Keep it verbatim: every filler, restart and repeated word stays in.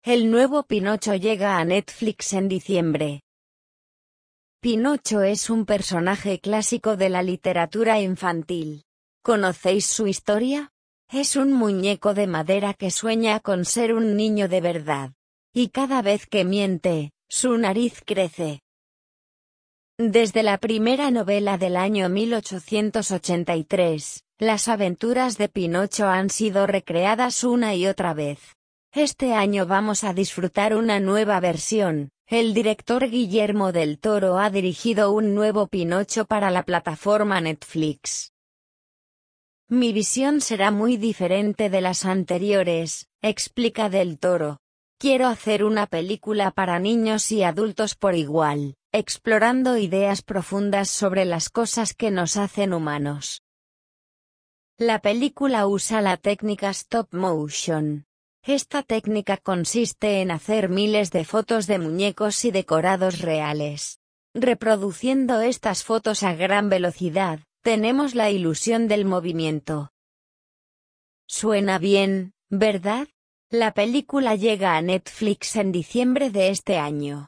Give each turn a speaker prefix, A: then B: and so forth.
A: El nuevo Pinocho llega a Netflix en diciembre. Pinocho es un personaje clásico de la literatura infantil. ¿Conocéis su historia? Es un muñeco de madera que sueña con ser un niño de verdad. Y cada vez que miente, su nariz crece. Desde la primera novela del año mil ochocientos ochenta y tres, las aventuras de Pinocho han sido recreadas una y otra vez. Este año vamos a disfrutar una nueva versión. El director Guillermo del Toro ha dirigido un nuevo Pinocho para la plataforma Netflix. Mi visión será muy diferente de las anteriores, explica del Toro. Quiero hacer una película para niños y adultos por igual, explorando ideas profundas sobre las cosas que nos hacen humanos. La película usa la técnica stop motion. Esta técnica consiste en hacer miles de fotos de muñecos y decorados reales. Reproduciendo estas fotos a gran velocidad, tenemos la ilusión del movimiento. Suena bien, ¿verdad? La película llega a Netflix en diciembre de este año.